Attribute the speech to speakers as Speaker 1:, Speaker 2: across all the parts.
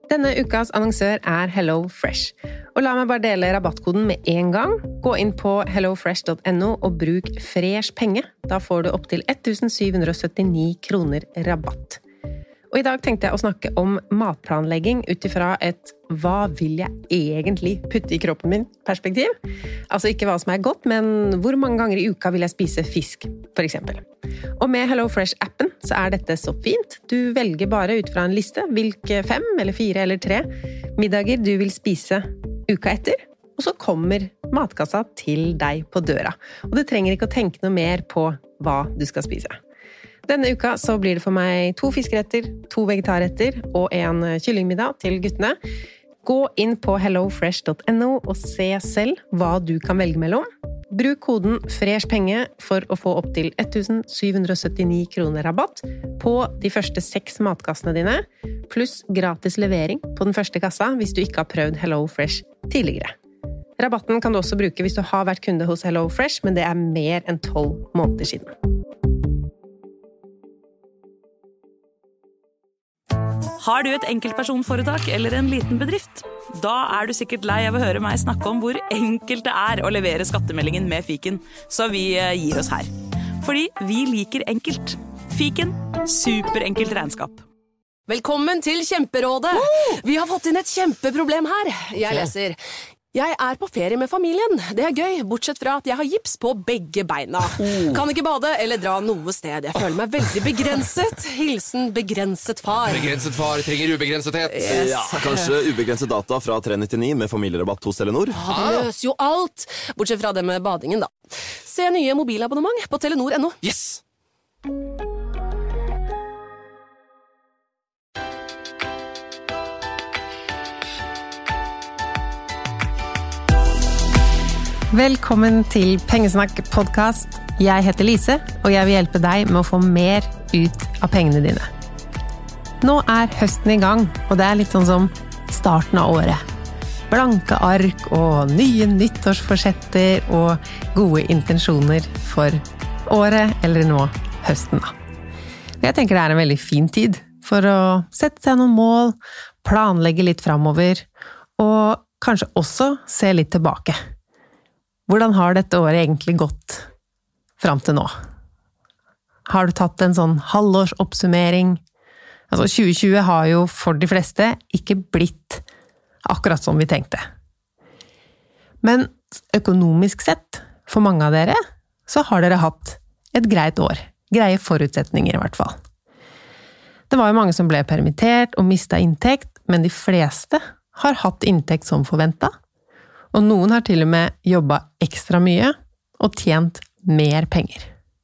Speaker 1: Denne ukas annonsør Hello Fresh. Og la meg bare dele rabattkoden med en gang. Gå inn på hellofresh.no og bruk fresh penge. Da får du opp til 1779 kroner rabatt. Og i dag tenkte jeg å snakke om matplanlegging utifra et hva vil jeg egentlig putte i kroppen min perspektiv. Altså ikke hva som godt, men hvor mange ganger i uka vil jeg spise fisk, for eksempel. Og med HelloFresh-appen så dette så fint. Du velger bare ut fra en liste hvilke 5 eller 4 eller 3 middager du vil spise uka etter, og så kommer matkassa til deg på døra. Og du trenger ikke å tenke noe mer på hva du skal spise. Denne uka så blir det for meg 2 fiskeretter, 2 vegetarretter og en kyllingmiddag til guttene. Gå inn på hellofresh.no og se selv hva du kan velge mellom. Bruk koden FRESHPENGE for å få opp til 1779 kroner rabatt på de første 6 matkassene dine, pluss gratis levering på den første kassa hvis du ikke har prøvd HelloFresh tidligere. Rabatten kan du også bruke hvis du har vært kunde hos HelloFresh, men det mer enn 12 måneder siden.
Speaker 2: Har du et enkeltpersonforetak eller en liten bedrift? Da du sikkert lei av å høre meg snakke om hvor enkelt det å levere skattemeldingen med Fiken, så vi gir oss her. Fordi vi liker enkelt. Fiken, superenkelt regnskap.
Speaker 3: Velkommen til Kjemperådet! Vi har fått inn et kjempeproblem her. Jeg leser... Jeg på ferie med familien. Det gøy, bortsett fra at jeg har gips på begge beina. Kan ikke bade eller dra noe sted. Jeg føler meg veldig begrenset. Hilsen begrenset far.
Speaker 4: Begrenset far trenger ubegrensethet.
Speaker 3: Yes.
Speaker 5: Ja, kanskje ubegrenset data fra 399 med familierabatt hos Telenor.
Speaker 3: Ja, det løser jo alt. Bortsett fra det med badingen da. Se nye mobilabonnement på Telenor.no.
Speaker 4: Yes!
Speaker 1: Velkommen til Pengesnakk podcast. Jeg heter Lise, og jeg vil hjelpe deg med å få mer ut av pengene dine. Nå høsten i gang, og det litt sånn som starten av året. Blanke ark og nye nyttårsforsetter og gode intensjoner for året, eller nå høsten da. Jeg tenker det en veldig fin tid for å sette seg noen mål, planlegge litt fremover, og kanskje også se litt tilbake. Hvordan har dette året egentlig gått frem til nå? Har du tatt en sånn halvårsoppsummering? Altså 2020 har jo for de fleste ikke blitt akkurat som vi tenkte. Men økonomisk sett, for mange av dere, så har dere hatt et greit år. Greie forutsetninger i hvert fall. Det var jo mange som ble permittert og mistet inntekt, men de fleste har hatt inntekt som forventet. Og noen har til og med jobbet ekstra mye og tjent mer penger.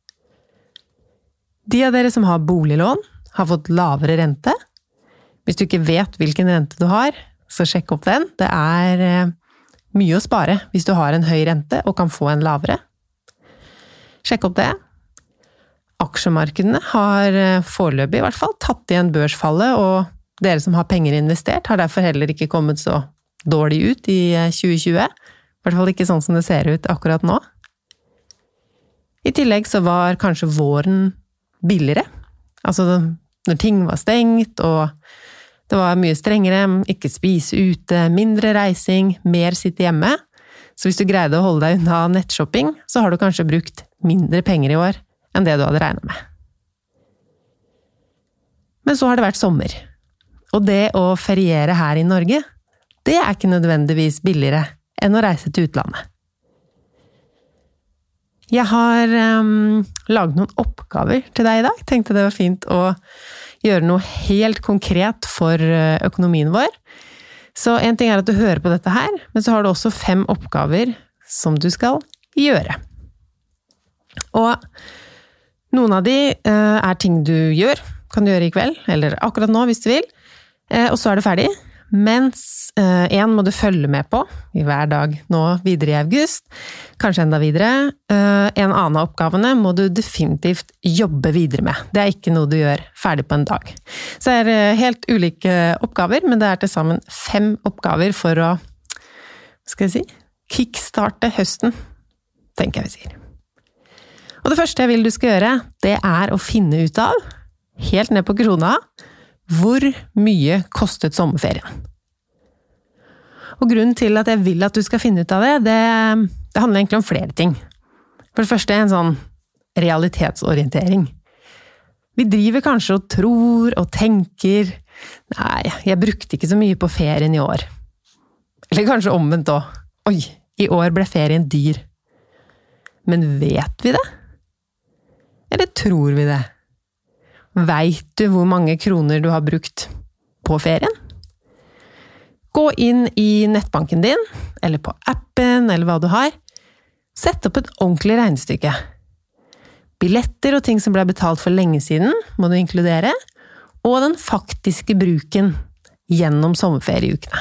Speaker 1: De av dere som har boliglån har fått lavere rente. Hvis du ikke vet hvilken rente du har, så sjekk opp den. Det mye å spare hvis du har en høy rente og kan få en lavere. Sjekk opp det. Aksjemarkedene har foreløpig i hvert fall tatt igjen børsfallet, og dere som har penger investert har derfor heller ikke kommet så dårlig ut i 2020, i hvert fall ikke sånn som det ser ut akkurat nå. I tillegg så var kanskje våren billigere, altså når ting var stengt, og det var mye strengere, ikke spise ute, mindre reising, mer sitte hjemme. Så hvis du greide å holde deg unna nettshopping, så har du kanskje brukt mindre penger i år enn det du hadde regnet med. Men så har det vært sommer, og det å feriere her i Norge, det ikke nødvendigvis billigere enn å reise til utlandet. Jeg har laget noen oppgaver til deg i dag. Tenkte det var fint å gjøre noe helt konkret for økonomien vår. Så en ting at du hører på dette her, men så har du også 5 oppgaver som du skal gjøre. Og noen av de ting du gjør, kan du gjøre i kveld, eller akkurat nå hvis du vil, og så det ferdig. Mens en må du følge med på i hver dag nå videre i august, kanskje enda videre. En annen av oppgavene må du definitivt jobbe videre med. Det ikke noe du gjør ferdig på en dag. Så det helt ulike oppgaver, men det til sammen 5 oppgaver for å, kickstarte høsten, tenker jeg vi sier. Og det første jeg vil du skal gjøre, det å finne ut av, helt ned på krona, hvor mye kostet sommerferien? Og grunnen til at jeg vil at du skal finne ut av det handler egentlig om flere ting. For det første en sånn realitetsorientering. Vi driver kanskje og tror og tenker, nei, jeg brukte ikke så mye på ferien i år. Eller kanskje omvendt også. Oi, i år ble ferien dyr. Men vet vi det? Eller tror vi det? Vet du hvor mange kroner du har brukt på ferien? Gå inn i nettbanken din, eller på appen, eller hva du har. Sett opp et ordentlig regnestykke. Billetter og ting som ble betalt for lenge siden, må du inkludere, og den faktiske bruken gjennom sommerferieukene.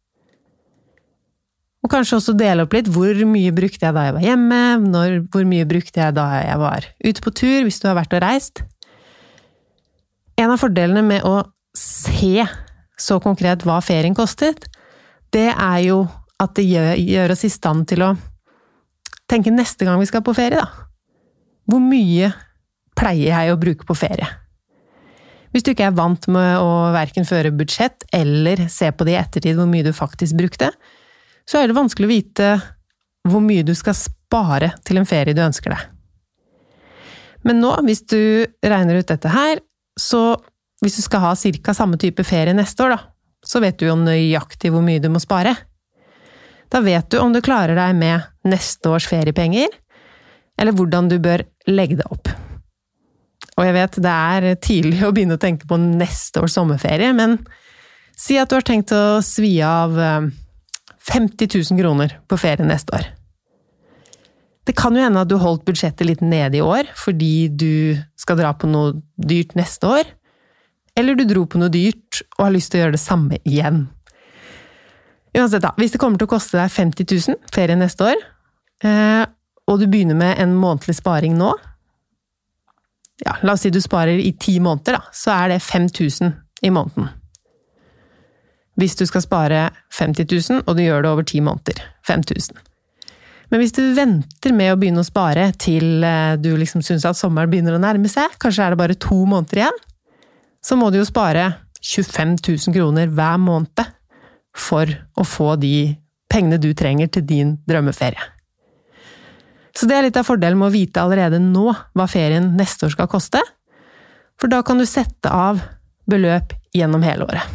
Speaker 1: Og kanskje også dele opp litt, hvor mye brukte jeg da jeg var hjemme, hvor mye brukte jeg da jeg var ute på tur, hvis du har vært og reist. En av fordelene med å se så konkret hva ferien kostet, det er jo at det gjør oss i stand til å tenke neste gang vi skal på ferie da. Hvor mye pleier jeg å bruke på ferie? Hvis du ikke er vant med å hverken føre budsjett eller se på det i ettertid hvor mye du faktisk brukte, så er det vanskelig å vite hvor mye du skal spare til en ferie du ønsker deg. Men nå, hvis du regner ut dette her, så hvis du skal ha cirka samme type ferie neste år da, så vet du jo nøyaktig hvor mye du må spare. Da vet du om du klarer deg med neste års feriepenger, eller hvordan du bør legge det opp. Og jeg vet det er tidlig å begynne å tenke på neste års sommerferie, men si at du har tenkt å svi av 50 000 kroner på ferie neste år. Det kan jo hende at du holdt budsjettet litt nede i år, fordi du skal dra på noe dyrt neste år, eller du dro på noe dyrt og har lyst til å gjøre det samme igjen. Uansett da, hvis det kommer til å koste deg 50 000 ferie neste år, og du begynner med en månedlig sparing nå, ja, la oss si du sparer i 10 måneder da, så er det 5 000 i måneden. Hvis du skal spare 50 000, og du gjør det over 10 måneder, 5 000. Men hvis du venter med å begynne å spare til du liksom synes at sommeren begynner å nærme seg, kanskje er det bare 2 måneder igjen, så må du jo spare 25 000 kroner hver måned for å få de pengene du trenger til din drømmeferie. Så det er litt av fordelen med å vite allerede nå hva ferien neste år skal koste, for da kan du sette av beløp gjennom hele året.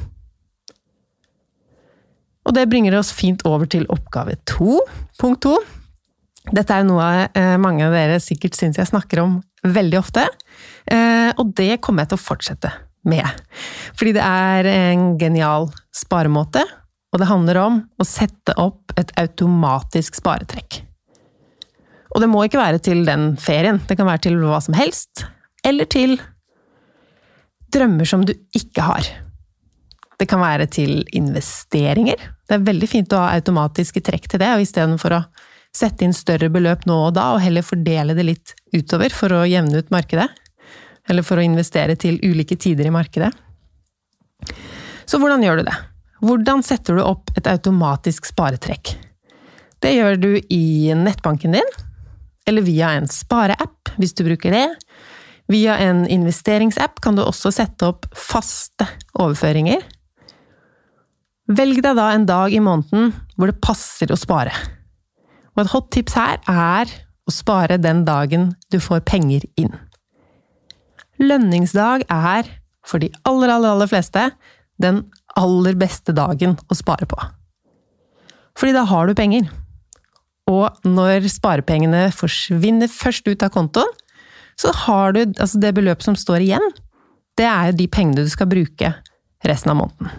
Speaker 1: Og det bringer oss fint over til oppgave 2, punkt 2. Dette er noe mange av dere sikkert synes jeg snakker om veldig ofte, og det kommer jeg til å fortsette med. Fordi det er en genial sparemåte, og det handler om å sette opp et automatisk sparetrekk. Og det må ikke være til den ferien, det kan være til hva som helst, eller til drømmer som du ikke har. Det kan være til investeringer. Det er veldig fint å ha automatiske trekk til det, og i stedet for å sette inn større beløp nå og da, og heller fordele det litt utover for å jevne ut markedet, eller for å investere til ulike tider i markedet. Så hvordan gjør du det? Hvordan setter du opp et automatisk sparetrekk? Det gjør du i nettbanken din, eller via en spareapp, hvis du bruker det. Via en investeringsapp kan du også sette opp faste overføringer. Velg deg da en dag i måneden hvor det passer å spare. Og et hot tips her er å spare den dagen du får penger inn. Lønningsdag er, for de aller fleste, den aller beste dagen å spare på. Fordi da har du penger. Og når sparepengene forsvinner først ut av kontoen, så har du, altså det beløpet som står igjen, det er de pengene du skal bruke resten av måneden.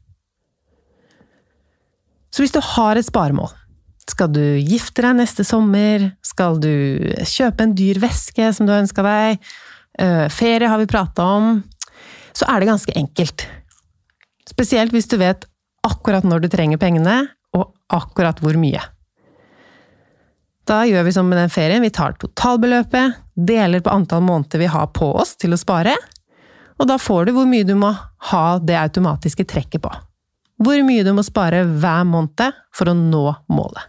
Speaker 1: Så hvis du har et sparemål, skal du gifte deg neste sommer, skal du kjøpe en dyr veske som du har ønsket deg, ferie har vi pratet om, så er det ganske enkelt. Spesielt hvis du vet akkurat når du trenger pengene, og akkurat hvor mye. Da gjør vi som med den ferien, vi tar totalbeløpet, deler på antall måneder vi har på oss til å spare, og da får du hvor mye du må ha det automatiske trekket på. Hvor mye du må spare hver måned for å nå målet.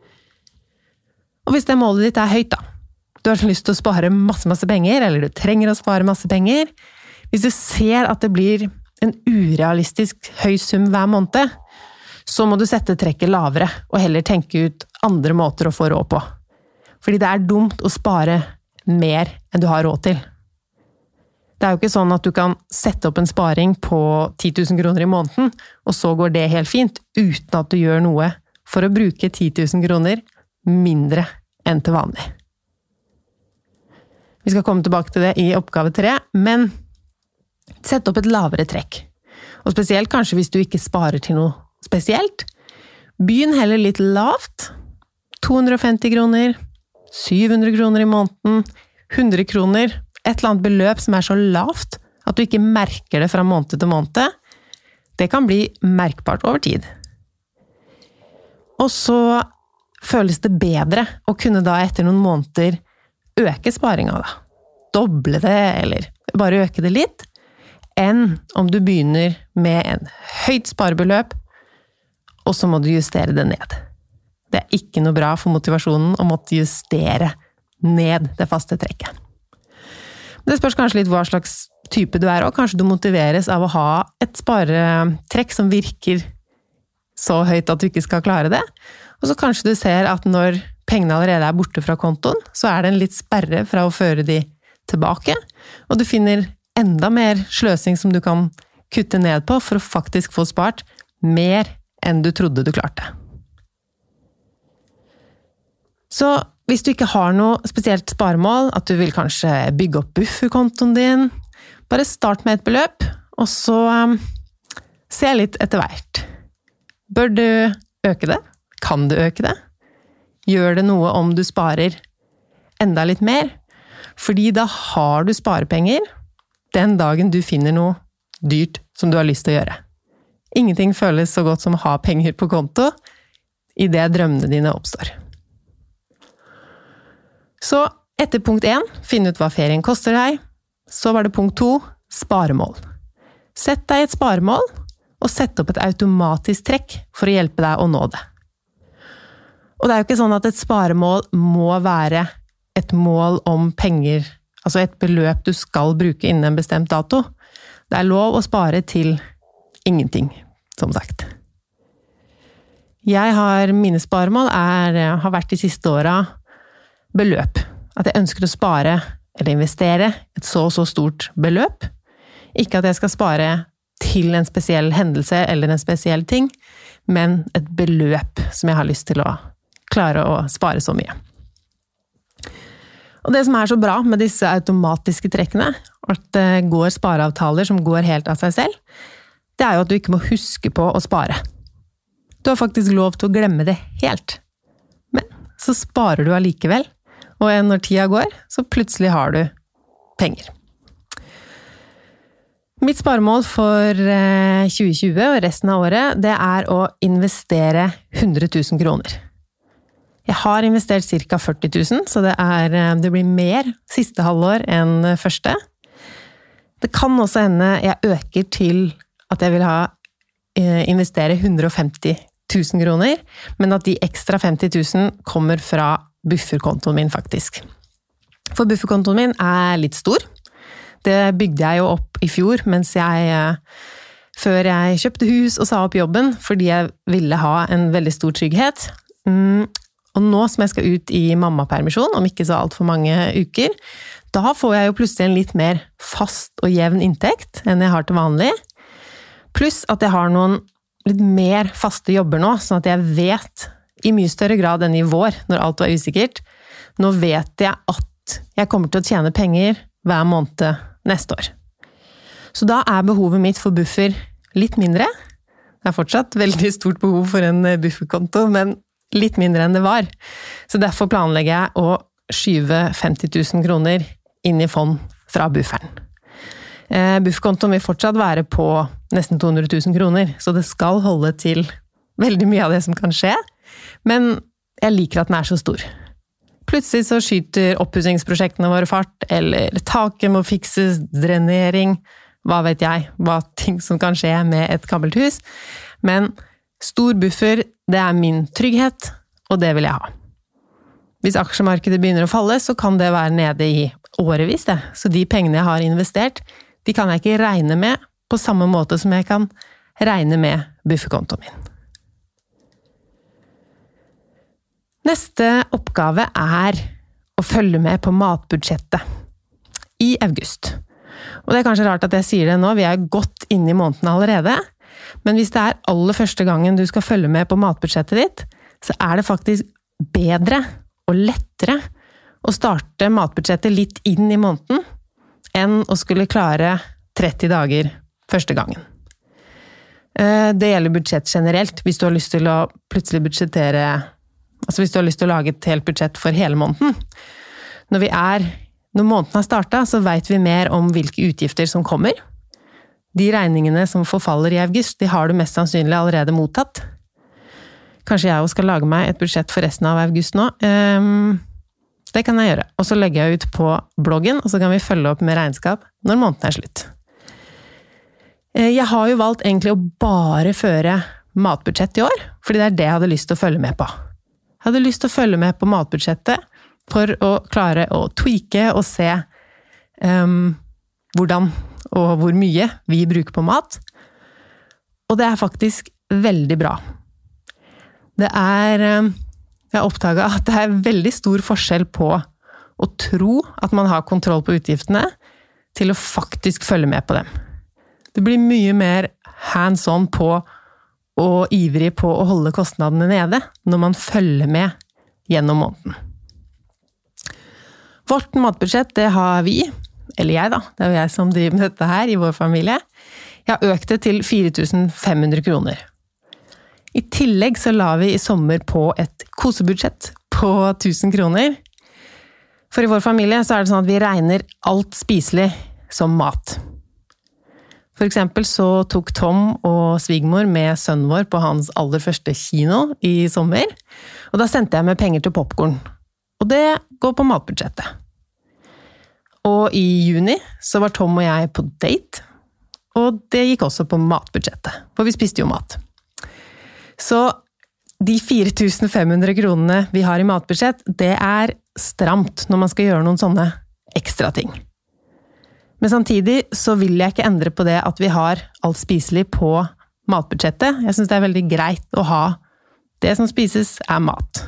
Speaker 1: Og hvis det målet ditt er høyt da, du har lyst til å spare masse penger, eller du trenger å spare masse penger, hvis du ser at det blir en urealistisk høy sum hver måned, så må du sette trekket lavere, og heller tenke ut andre måter å få råd på. Fordi det dumt å spare mer enn du har råd til. Det jo ikke sånn at du kan sette opp en sparing på 10 000 kroner i måneden, og så går det helt fint, uten at du gjør noe for å bruke 10 000 kroner mindre enn til vanlig. Vi skal komme tilbake til det i oppgave 3, men sett opp et lavere trekk. Og spesielt kanskje hvis du ikke sparer til noe spesielt. Begynn heller litt lavt. 250 kroner, 700 kroner i måneden, 100 kroner, et eller annet beløp som så lavt at du ikke merker det fra måned til måned. Det kan bli merkbart over tid. Og så føles det bedre å kunne da etter noen måneder øke sparingen da. Doble det, eller bare øke det litt, enn om du begynner med en høyt sparebeløp, og så må du justere det ned. Det ikke noe bra for motivasjonen å måtte justere ned det faste trekket. Det spørs kanskje litt hva slags type du og kanskje du motiveres av å ha et sparetrekk som virker så høyt at du ikke skal klare det. Og så kanskje du ser at når pengene allerede borte fra kontoen, så det en litt sperre fra å føre de tilbake, og du finner enda mer sløsing som du kan kutte ned på for å faktisk få spart mer enn du trodde du klarte. Så hvis du ikke har noe spesielt sparemål, at du vil kanskje bygge opp bufferkontoen din, bare start med et beløp, og så se litt etter hvert. Bør du øke det? Kan du øke det? Gjør det noe om du sparer enda litt mer? Fordi da har du sparepenger den dagen du finner noe dyrt som du har lyst til å gjøre. Ingenting føles så godt som å ha penger på konto i det drømmene dine oppstår. Så etter punkt 1, finn ut hva ferien koster deg. Så var det punkt 2, sparemål. Sett deg et sparemål, og sett opp et automatisk trekk for å hjelpe deg å nå det. Og det jo ikke sånn at et sparemål må være et mål om penger, altså et beløp du skal bruke innen en bestemt dato. Det lov å spare til ingenting, som sagt. Mine sparemål har vært de siste årene beløp. At jeg ønsker å spare eller investere et så stort beløp. Ikke at jeg skal spare til en spesiell hendelse eller en spesiell ting, men et beløp som jeg har lyst til å klare å spare så mye. Og det som så bra med disse automatiske trekkene, at det går spareavtaler som går helt av seg selv, det jo at du ikke må huske på å spare. Du har faktisk lov til å glemme det helt. Men så sparer du allikevel, og når tida går, så plutselig har du penger. Mitt sparemål for 2020 og resten av året, det å investere 100 000 kroner. Jeg har investert ca. 40 000, så det blir mer siste halvår enn første. Det kan også hende jeg øker til at jeg vil investere 150 000 kroner, men at de ekstra 50 000 kommer fra bufferkontoen min faktisk. For bufferkontoen min litt stor. Det bygde jeg jo opp i fjor, før jeg kjøpte hus og sa opp jobben, fordi jeg ville ha en veldig stor trygghet. Og nå som jeg skal ut i mammapermisjon, om ikke så alt for mange uker, da får jeg jo plutselig en litt mer fast og jevn inntekt enn jeg har til vanlig. Pluss at jeg har noen litt mer faste jobber nå, sånn at jeg vet i mye større grad enn i vår, når alt var usikkert. Nå vet jeg at jeg kommer til å tjene penger hver måned neste år. Så da behovet mitt for buffer litt mindre. Det fortsatt veldig stort behov for en bufferkonto, men litt mindre enn det var. Så derfor planlegger jeg å skyve 50 000 kroner inn i fond fra bufferen. Bufferkontoen vil fortsatt være på nesten 200 000 kroner, så det skal holde til veldig mye av det som kan skje, men jeg liker at den så stor. Plutselig så skyter oppussingsprosjektene våre fart, eller taket må fikses, drenering, hva vet jeg, hva ting som kan skje med et gammelt hus, men stor buffer, det min trygghet, og det vil jeg ha. Hvis aksjemarkedet begynner å falle, så kan det være nede i årevis det. Så de pengene jeg har investert, de kan jeg ikke regne med på samme måte som jeg kan regne med bufferkontoen min. Neste oppgave å følge med på matbudsjettet i august. Og det kanskje rart at jeg sier det nå, vi godt inne i måneden allerede, men hvis det aller første gangen du skal følge med på matbudsjettet ditt, så det faktisk bedre og lettere å starte matbudsjettet litt inn i måneden, enn å skulle klare 30 dager første gangen. Det gjelder budsjett generelt, hvis du har lyst til å plutselig budsjettere, altså hvis du har lyst til å lage et helt budsjett for hele måneden. Når måneden har startet, så vet vi mer om hvilke utgifter som kommer. De regningene som forfaller i august, de har du mest sannsynlig allerede mottatt. Kanskje jeg også skal lage meg et budsjett for resten av august nå. Det kan jeg gjøre. Og så legger jeg ut på bloggen, og så kan vi følge opp med regnskap når måneden slutt. Jeg har jo valgt egentlig å bare føre matbudsjett i år, fordi det det jeg hadde lyst til å følge med på. Jeg hadde lyst til å følge med på matbudsjettet for å klare å tweake og se hvordan og hvor mye vi bruker på mat. Og det faktisk veldig bra. Jeg har oppdaget at det veldig stor forskjell på å tro at man har kontroll på utgiftene, til å faktisk følge med på dem. Det blir mye mer hands-on på og ivrig på å holde kostnadene nede, når man følger med gjennom måneden. Vårt matbudsjett, det har vi, eller jeg da, det jo jeg som driver med dette her i vår familie, jeg har økt det til 4.500 kroner. I tillegg så la vi i sommer på et kosebudsjett på 1.000 kroner. For i vår familie så det sånn at vi regner alt spiselig som mat. For eksempel så tok Tom og svigermor med sønnen vår på hans aller første kino i sommer, og da sendte jeg med penger til popcorn. Og det går på matbudsjettet. Og i juni så var Tom og jeg på date, og det gikk også på matbudsjettet, for vi spiste jo mat. Så de 4.500 kronene vi har i matbudsjett, det stramt når man skal gjøre noen sånne ekstra ting. Men samtidig så vil jeg ikke endre på det at vi har alt spiselig på matbudsjettet. Jeg synes det veldig greit å ha det som spises mat.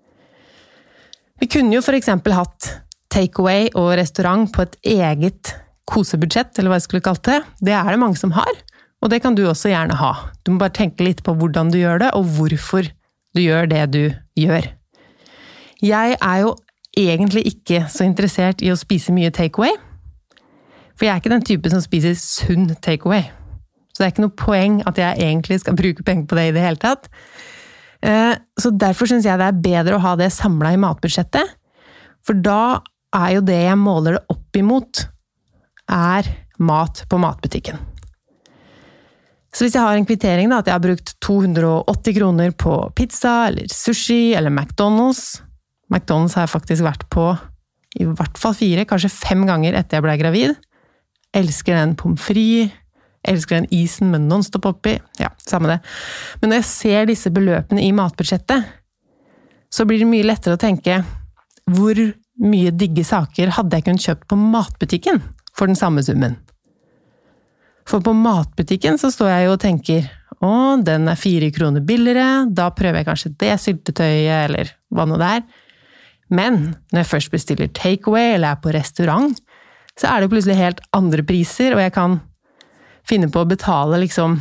Speaker 1: Vi kunne jo for eksempel hatt takeaway og restaurant på et eget kosebudsjett, eller hva jeg skulle kalt det. Det det mange som har, og det kan du også gjerne ha. Du må bare tenke litt på hvordan du gjør det, og hvorfor du gjør det du gjør. Jeg jo egentlig ikke så interessert i å spise mye takeaway, for jeg ikke den type som spiser sunn takeaway. Så det ikke noe poeng at jeg egentlig skal bruke penger på det i det hele tatt. Så derfor synes jeg det bedre å ha det samlet i matbudsjettet, for da jo det jeg måler det opp imot, mat på matbutikken. Så hvis jeg har en kvittering da, at jeg har brukt 280 kroner på pizza, eller sushi, eller McDonald's. McDonald's har jeg faktisk vært på i hvert fall 4, kanskje 5 ganger etter jeg ble gravid. Elsker den pommes frites, elsker den isen med non-stop oppi. Ja, samme det. Men når jeg ser disse beløpene i matbudsjettet, så blir det mye lettere å tenke hvor mye digge saker hadde jeg kunnet kjøpt på matbutikken for den samme summen. For på matbutikken så står jeg jo og tenker, den 4 kroner billigere, da prøver jeg kanskje det syltetøyet, eller hva nå det Men når jeg først bestiller takeaway, eller på restaurant, så det plutselig helt andre priser, og jeg kan finne på å betale liksom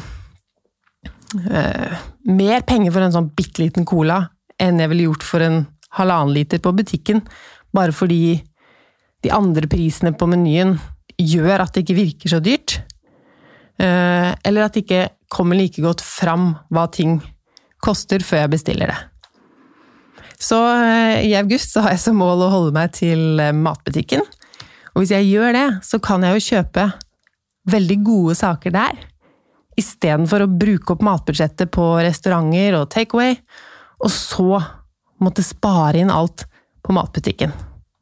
Speaker 1: mer penger for en sånn bitteliten cola, enn jeg ville gjort for en 1,5 liter på butikken, bare fordi de andre prisene på menyen gjør at det ikke virker så dyrt, eller at det ikke kommer like godt fram hva ting koster før jeg bestiller det. Så i august så har jeg som mål å holde meg til matbutikken, og hvis jeg gjør det, så kan jeg jo kjøpe veldig gode saker der, i stedet for å bruke opp matbudsjettet på restauranter og takeaway, og så måtte spare inn alt på matbutikken.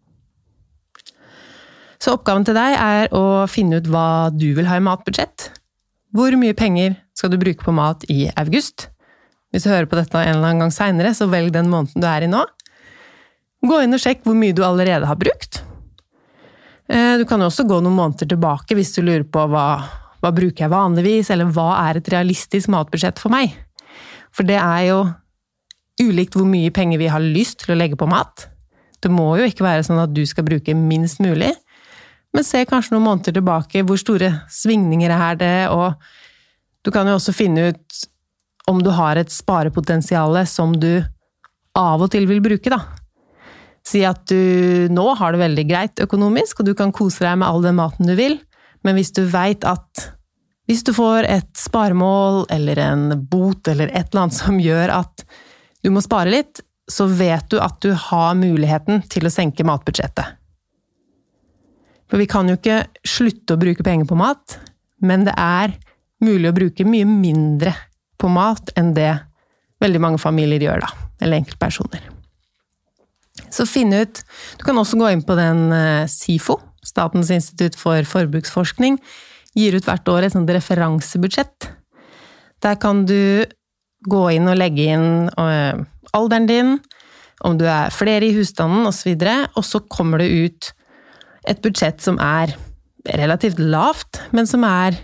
Speaker 1: Så oppgaven til deg å finne ut hva du vil ha i matbudsjett. Hvor mye penger skal du bruke på mat i august? Hvis du hører på dette en eller annen gang senere, så velg den måneden du i nå. Gå inn og sjekk hvor mye du allerede har brukt. Du kan også gå noen måneder tilbake hvis du lurer på hva hva bruker jeg vanligvis, eller hva er et realistisk matbudsjett for meg? For det er jo ulikt hvor mye penger vi har lyst til å legge på mat. Det må jo ikke være sånn at du skal bruke minst mulig, men se kanskje noen måneder tilbake hvor store svingninger er det, og du kan jo også finne ut om du har et sparepotensiale som du av og til vil bruke, da. Si at du nå har det veldig greit økonomisk, og du kan kose deg med all den maten du vil, men hvis du vet at hvis du får et sparemål, eller en bot, eller et eller annet som gjør at du må spare litt, så vet du at du har muligheten til å senke matbudsjettet. For vi kan jo ikke slutte å bruke penger på mat, men det er mulig å bruke mye mindre på mat enn det veldig mange familier gjør da, eller enkeltpersoner. Så finn ut, du kan også gå inn på den SIFO, Statens institutt for forbruksforskning, gir ut hvert år et sånt referansebudsjett. Der kan du gå inn og legge inn alderen din, om du er flere i husstanden og så videre, og så kommer det ut et budsjett som er relativt lavt, men som er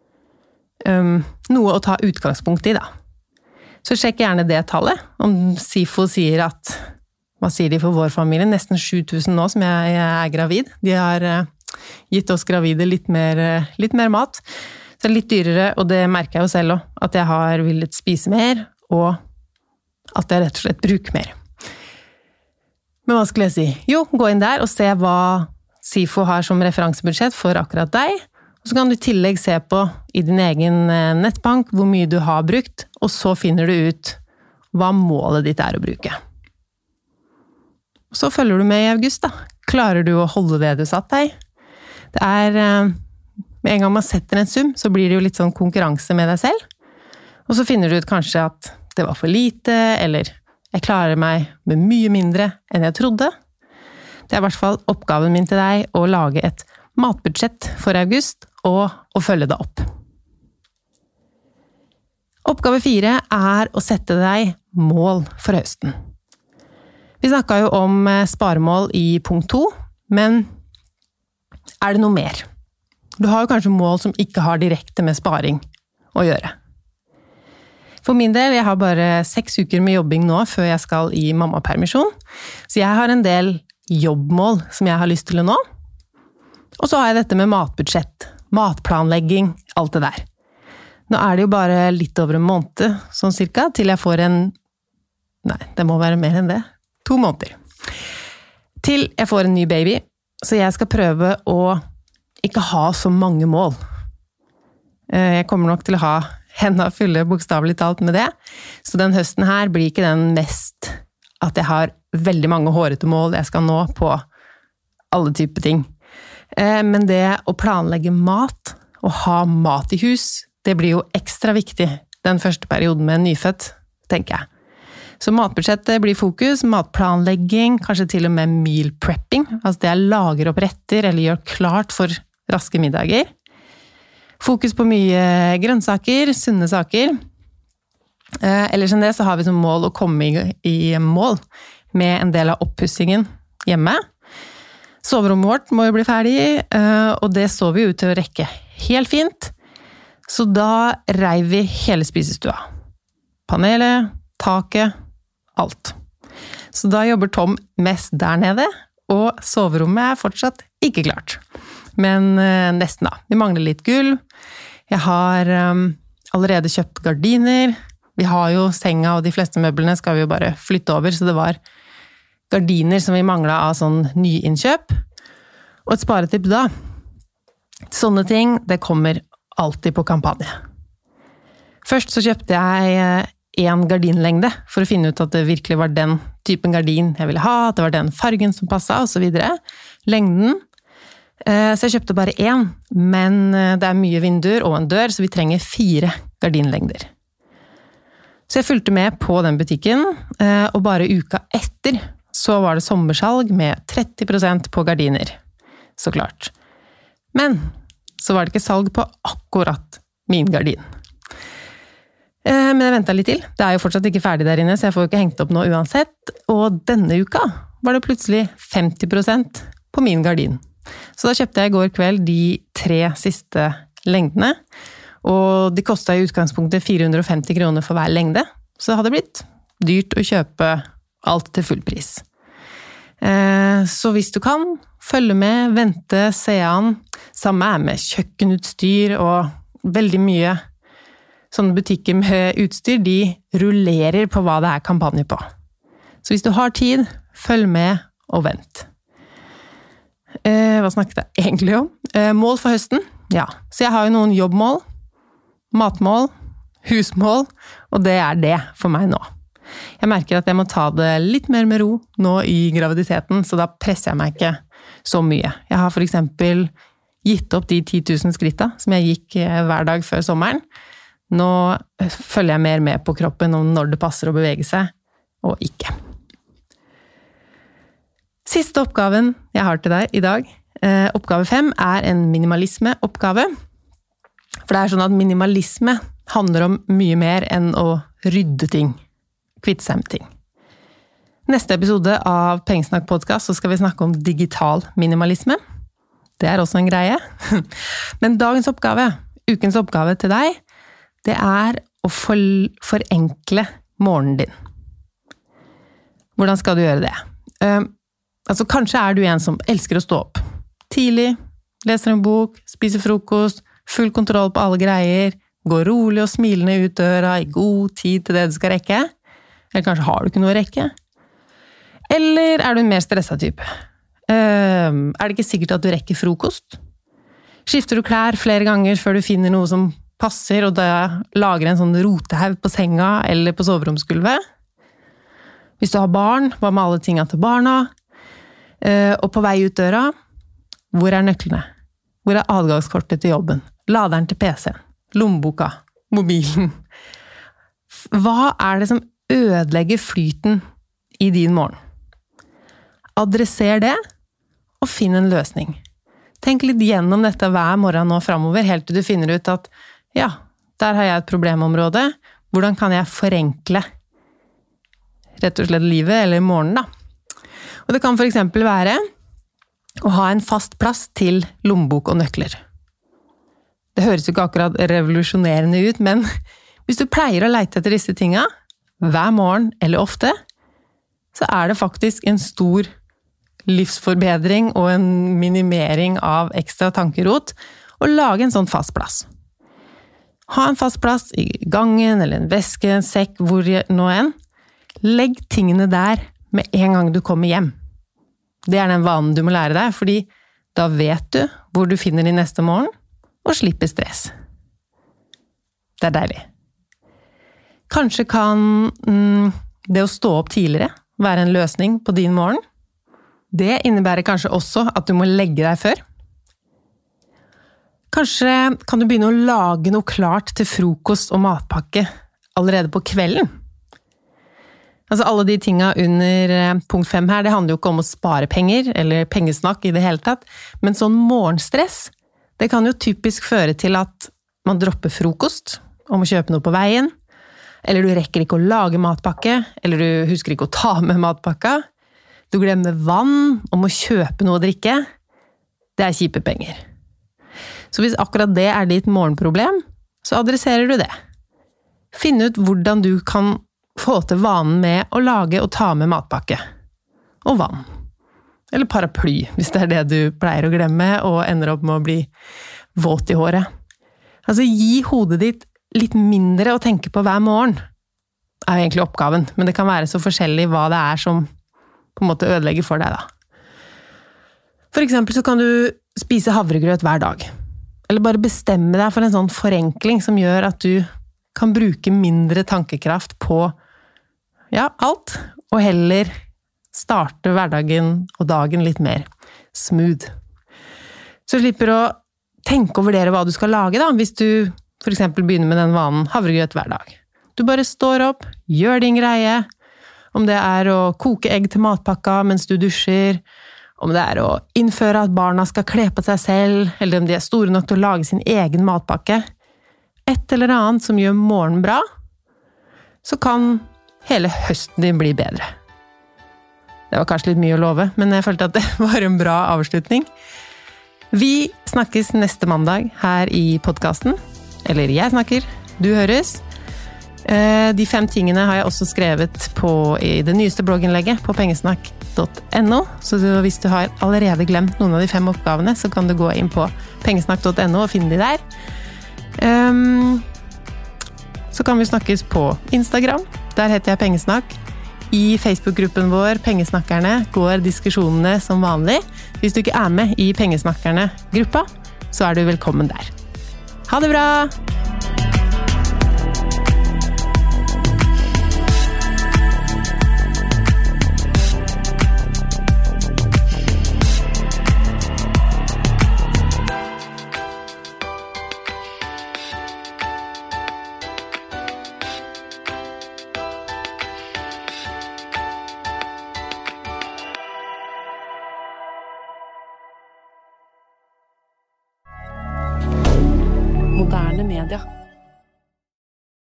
Speaker 1: noe å ta utgangspunkt i da. Så sjekk gjerne det tallet, om SIFO sier at, hva sier de for vår familie, nesten 7000 nå som jeg er gravid. De har gitt oss gravide litt mer mat, så det er litt dyrere, og det merker jeg jo selv også, at jeg har villet spise mer, og at jeg rett og slett bruker mer. Men hva skulle jeg si? Jo, gå inn der og se hva SIFO har som referansebudsjett for akkurat deg, og så kan du i tillegg se på i din egen nettbank hvor mye du har brukt, og så finner du ut hva målet ditt er å bruke. Så følger du med i august da. Klarer du å holde det du satt deg? Det er, med en gang man setter en sum, så blir det jo litt sånn konkurranse med deg selv, og så finner du ut kanskje at det var for lite, eller jeg klarer meg med mye mindre enn jeg trodde. Det er i hvert fall oppgaven min til deg å lage et matbudsjett for august og å følge det opp. Oppgave 4 er å sette deg mål for høsten. Vi snakket jo om sparemål i punkt 2, men er det noe mer? Du har jo kanskje mål som ikke har direkte med sparing å gjøre. For min del, jeg har bare 6 uker med jobbing nå før jeg skal i mammapermisjon, så jeg har en del jobbmål som jeg har lyst til å nå. Og så har jeg dette med matbudsjett, matplanlegging, alt det der. Nå er det jo bare litt over en måned, sånn cirka, til jeg får nei, det må være mer enn det, 2 måneder. Til jeg får en ny baby, så jeg skal prøve å ikke ha så mange mål. Jeg kommer nok til å ha hendene fulle bokstavelig talt med det, så den høsten her blir ikke den mest at jeg har veldig mange hårete mål jeg skal nå på alle typer ting. Men det å planlegge mat og ha mat i hus, det blir jo ekstra viktig den første perioden med en nyfødt, tenker jeg. Så matbudsjettet blir fokus, matplanlegging, kanskje til og med meal prepping, altså det jeg lager opp retter eller gjør klart for raske middager. Fokus på mye grønnsaker, sunne saker. Ellers enn det så har vi som mål å komme i mål med en del av oppussingen hjemme. Soverommet vårt må jo bli ferdig, og det så vi ut til å rekke helt fint. Så da reiv vi hele spisestua. Panelet, taket, alt. Så da jobber Tom mest der nede, og soverommet er fortsatt ikke klart. Men nesten da. Vi mangler litt gulv. Jeg har allerede kjøpt gardiner. Vi har jo senga, og de fleste møblene skal vi jo bare flytte over, så det var gardiner som vi manglet av sånn nyinnkjøp. Og et sparetipp da. Sånne ting, det kommer alltid på kampanje. Først så kjøpte jeg en gardinlengde for å finne ut at det virkelig var den typen gardin jeg ville ha, at det var den fargen som passet, og så videre. Lengden. Så jeg kjøpte bare 1, men det er mye vinduer og en dør, så vi trenger 4 gardinlengder. Så jeg fulgte med på den butikken, og bare uka etter så var det sommersalg med 30% på gardiner. Så klart. Men så var det ikke salg på akkurat min gardin. Men jeg ventet litt til. Det er jo fortsatt ikke ferdig der inne, så jeg får jo ikke hengt opp noe uansett. Og denne uka var det plutselig 50% på min gardin. Så da kjøpte jeg i går kveld de 3 siste lengdene, og de kostet i utgangspunktet 450 kroner for hver lengde, så det hadde blitt dyrt å kjøpe alt til full pris. Så hvis du kan, følge med, vente, se an. Samme med kjøkkenutstyr og veldig mye sånne butikker med utstyr, de rullerer på hva det er kampanje på. Så hvis du har tid, følg med og vent. Hva snakket jeg egentlig om? Mål for høsten? Ja, så jeg har jo noen jobbmål, matmål, husmål, og det er det for meg nå. Jeg merker at jeg må ta det litt mer med ro nå i graviditeten, så da presser jeg meg ikke så mye. Jeg har for eksempel gitt opp de 10 000 skritta som jeg gikk hver dag før sommeren. Nå følger jeg mer med på kroppen om når det passer å bevege seg, og ikke. Siste oppgaven jeg har til deg i dag, oppgave 5, er en minimalisme-oppgave. For det er sånn at minimalisme handler om mye mer enn å rydde ting, kvitte seg med ting. Neste episode av Pengesnakk podcast så skal vi snakke om digital minimalisme. Det er også en greie. Men dagens oppgave, ukens oppgave til deg, det er å forenkle morgenen din. Hvordan skal du gjøre det? Kanskje er du en som elsker å stå opp tidlig, leser en bok, spiser frokost, full kontroll på alle greier, går rolig og smilende ut døra i god tid til det du skal rekke. Eller kanskje har du ikke noe å rekke? Eller er du en mer stresset type? Er det ikke sikkert at du rekker frokost? Skifter du klær flere ganger før du finner noe som passer, og da lager en sånn rotehaug på senga eller på soveromsgulvet? Hvis du har barn, hva med alle tingene til barna? Og på vei ut døra, hvor er nøklene? Hvor er adgangskortet til jobben? Laderen til PC-en? Lommeboka? Mobilen? Hva er det som ødelegger flyten i din morgen? Adresser det, og finn en løsning. Tenk litt gjennom dette hver morgen nå fremover, helt til du finner ut at ja, der har jeg et problemområde. Hvordan kan jeg forenkle rett og slett livet, eller morgenen da? Og det kan for eksempel være å ha en fast plass til lommebok og nøkler. Det høres jo ikke akkurat revolusjonerende ut, men hvis du pleier å leite etter disse tingene, hver morgen eller ofte, så er det faktisk en stor livsforbedring og en minimering av ekstra tankerot å lage en sånn fast plass. Ha en fast plass i gangen, eller en veske, en sekk, hvor nå enn. Legg tingene der med en gang du kommer hjem. Det er den vanen du må lære deg, fordi da vet du hvor du finner de neste morgen, og slipper stress. Det er deilig. Kanskje kan det å stå opp tidligere være en løsning på din morgen. Det innebærer kanskje også at du må legge deg før. Kanskje kan du begynne å lage noe klart til frokost og matpakke allerede på kvelden. Altså alle de tingene under punkt 5 her, det handler jo ikke om å spare penger, eller pengesnakk i det hele tatt, men sånn morgenstress, det kan jo typisk føre til at man dropper frokost, om å kjøpe noe på veien, eller du rekker ikke å lage matpakke, eller du husker ikke å ta med matpakka, du glemmer vann, om å kjøpe noe å drikke, det er kjipe penger. Så hvis akkurat det er ditt morgenproblem, så adresserer du det. Finn ut hvordan du kan få til vanen med å lage og ta med matpakke. Og vann. Eller paraply, hvis det er det du pleier å glemme, og ender opp med å bli våt i håret. Altså, gi hodet ditt litt mindre å tenke på hver morgen. Det er egentlig oppgaven, men det kan være så forskjellig hva det er som på en måte ødelegger for deg da. For eksempel så kan du spise havregrøt hver dag. Eller bare bestemme deg for en sånn forenkling som gjør at du kan bruke mindre tankekraft på alt, og heller starte hverdagen og dagen litt mer smooth. Så slipper å tenke og vurdere hva du skal lage da, hvis du for eksempel begynner med den vanen havregrøt hver dag. Du bare står opp, gjør din greie, om det er å koke egg til matpakka mens du dusjer, om det er å innføre at barna skal kle på seg selv, eller om de er store nok til å lage sin egen matpakke. Et eller annet som gjør morgenen bra, så kan hele høsten din bli bedre. Det var kanskje litt mye å love, men jeg følte at det var en bra avslutning. Vi snakkes neste mandag her i podcasten. Eller jeg snakker, du høres. De 5 tingene har jeg også skrevet i det nyeste blogginnlegget på pengesnakk.no. Så hvis du har allerede glemt noen av de 5 oppgavene, så kan du gå inn på pengesnakk.no og finne de der. Så kan vi snakkes på Instagram. Der heter jeg Pengesnakk. I Facebook-gruppen vår, Pengesnakkerne, går diskusjonene som vanlig. Hvis du ikke er med i Pengesnakkerne-gruppa, så er du velkommen der. Ha det bra!
Speaker 2: Moderne media.